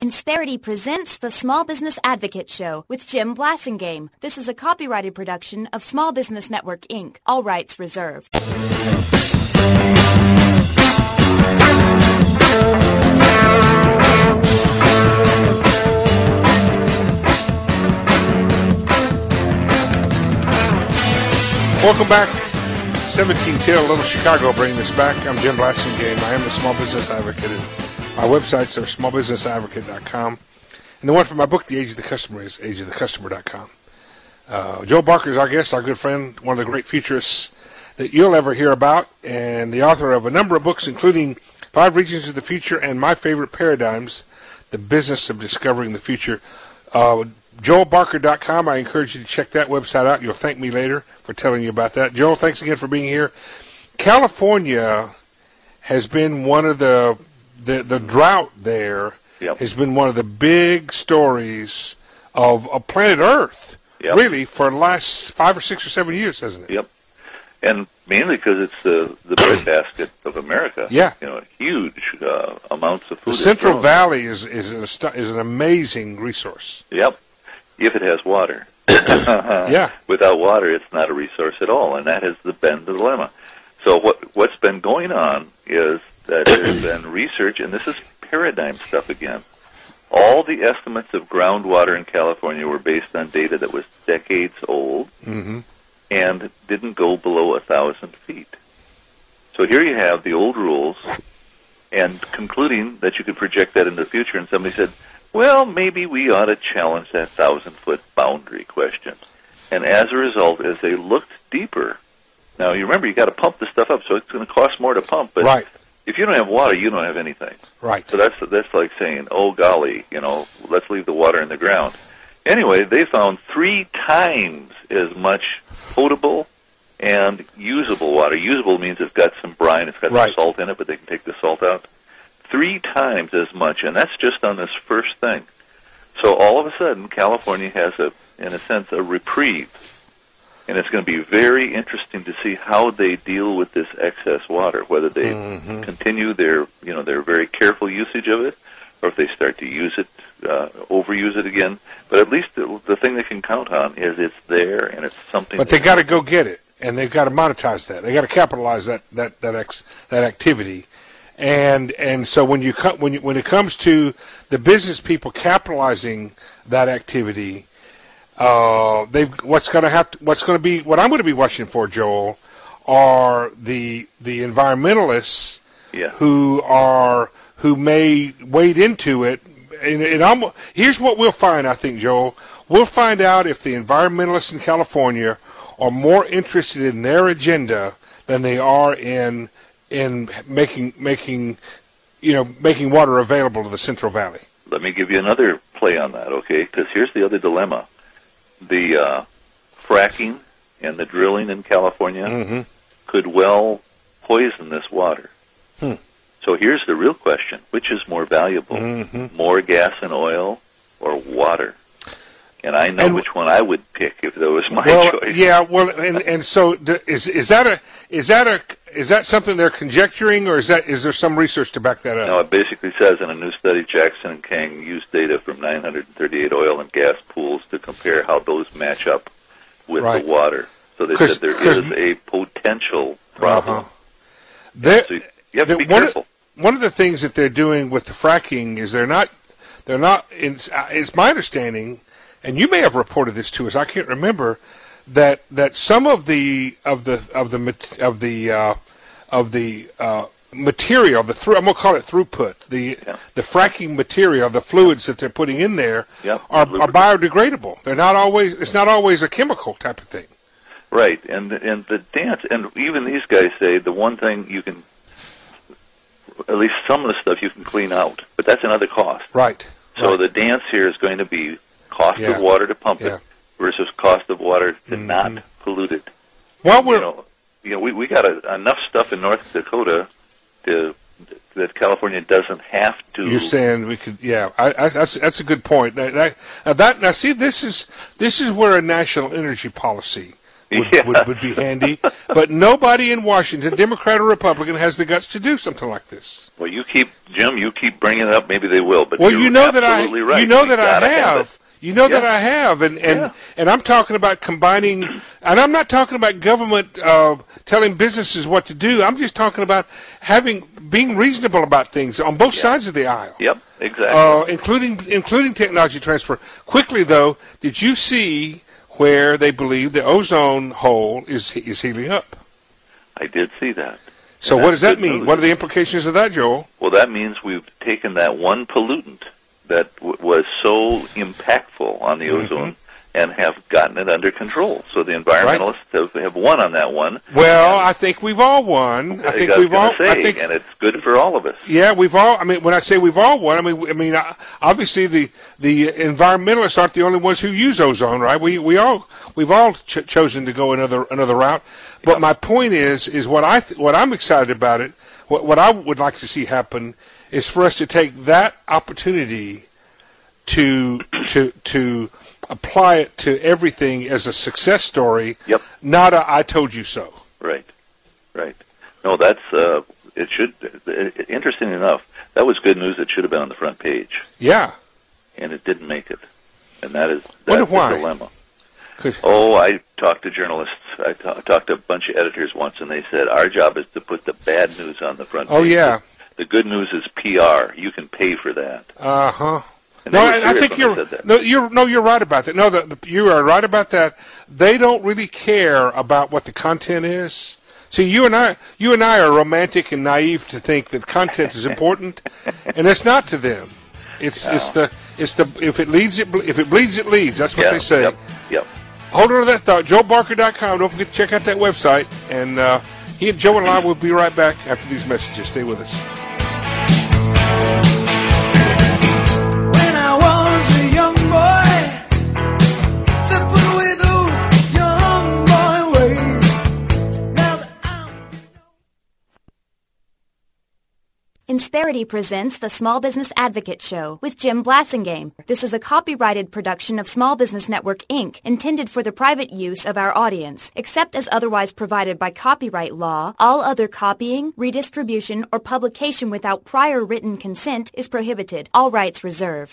Insperity presents the Small Business Advocate Show with Jim Blasingame. This is a copyrighted production of Small Business Network, Inc., all rights reserved. Welcome back. 1710, Little Chicago, bringing this back. I'm Jim Blasingame. I am the Small Business Advocate. My websites are smallbusinessadvocate.com. And the one for my book, The Age of the Customer, is ageofthecustomer.com. Joel Barker is our guest, our good friend, one of the great futurists that you'll ever hear about, and the author of a number of books, including 5 Regions of the Future and My Favorite Paradigms, The Business of Discovering the Future. JoelBarker.com. I encourage you to check that website out. You'll thank me later for telling you about that. Joel, thanks again for being here. California has been one of the drought there has been one of the big stories of planet Earth, really, for the last 5 or 6 or 7 years, hasn't it? Yep. And mainly because it's the breadbasket of America. Yeah. You know, huge amounts of food. The Central Valley is an amazing resource. Yep. If it has water. Yeah. Without water, it's not a resource at all, and that has been the dilemma. So what's been going on is that there's been research, and this is paradigm stuff again. All the estimates of groundwater in California were based on data that was decades old and didn't go below 1,000 feet. So here you have the old rules, and concluding that you could project that into the future, and somebody said, well, maybe we ought to challenge that 1,000-foot boundary question. And as a result, as they looked deeper, now you remember you got to pump the stuff up, so it's going to cost more to pump. But if you don't have water, you don't have anything. Right. So that's like saying, oh golly, let's leave the water in the ground. Anyway, they found 3 times as much potable and usable water. Usable means it's got some brine, it's got some salt in it, but they can take the salt out. 3 times as much, and that's just on this first thing. So all of a sudden, California has, in a sense, a reprieve. And it's going to be very interesting to see how they deal with this excess water, whether they continue their very careful usage of it, or if they start to use it, overuse it again. But at least the thing they can count on is it's there and it's something. But they got to go get it, and they've got to monetize that. They got to capitalize that activity. And so when it comes to the business people capitalizing that activity, what I'm going to be watching for, Joel, are the environmentalists who may wade into it. And here's what we'll find, I think, Joel. We'll find out if the environmentalists in California are more interested in their agenda than they are in making water available to the Central Valley. Let me give you another play on that, okay? Because here's the other dilemma. The fracking and the drilling in California could well poison this water. So here's the real question. Which is more valuable, more gas and oil or water? And I know which one I would pick if that was my choice. Yeah, well, and so is that something they're conjecturing, or is there some research to back that up? No, it basically says in a new study, Jackson and Kang used data from 938 oil and gas pools to compare how those match up with the water. So they said there is a potential problem. So you have to be careful. One of the things that they're doing with the fracking is they're not. It's my understanding, and you may have reported this to us. I can't remember that some of the material, I'm going to call it throughput, the fracking material, the fluids that they're putting in there are biodegradable. They're not always. It's not always a chemical type of thing. Right, and the dance, and even these guys say the one thing you can, at least some of the stuff you can clean out, but that's another cost. Right. So the dance here is going to be cost of water to pump it versus cost of water to not pollute it. Well, we got enough stuff in North Dakota that California doesn't have to. You're saying we could? Yeah, that's a good point. Now see, this is where a national energy policy would be handy. But nobody in Washington, Democrat or Republican, has the guts to do something like this. Well, Jim, you keep bringing it up. Maybe they will. But well, you're you know that I, right. you know that I have. have. You know that I have, and I'm talking about combining, and I'm not talking about government telling businesses what to do. I'm just talking about being reasonable about things on both sides of the aisle. Yep, exactly. Including technology transfer. Quickly though, did you see where they believe the ozone hole is healing up? I did see that. So what does that mean? What are the implications of that, Joel? Well, that means we've taken that one pollutant that was so impactful on the ozone and have gotten it under control. So the environmentalists have won on that one. Well, I think we've all won. I think and it's good for all of us. Yeah, we've all. I mean, when I say we've all won, I mean, obviously the environmentalists aren't the only ones who use ozone, right? We've all chosen to go another route. But my point is what I'm excited about it. What I would like to see happen is for us to take that opportunity to apply it to everything as a success story, not a I told you so. Right. No, that's it should. Interesting enough, that was good news. It should have been on the front page. Yeah. And it didn't make it, and that's the dilemma. I talked to journalists. I talked to a bunch of editors once, and they said our job is to put the bad news on the front page. Oh yeah. The good news is PR. You can pay for that. No, I think you're right about that. No, you are right about that. They don't really care about what the content is. See, you and I are romantic and naive to think that content is important, and it's not to them. It's the if it bleeds it leads. That's what they say. Yep. Hold on to that thought. JoeBarker.com. Don't forget to check out that website. And Joe and I will be right back after these messages. Stay with us. When I was a young boy, simple with those young boy ways. Now that I'm... Insperity presents the Small Business Advocate Show with Jim Blasingame. This is a copyrighted production of Small Business Network, Inc., intended for the private use of our audience. Except as otherwise provided by copyright law, all other copying, redistribution, or publication without prior written consent is prohibited. All rights reserved.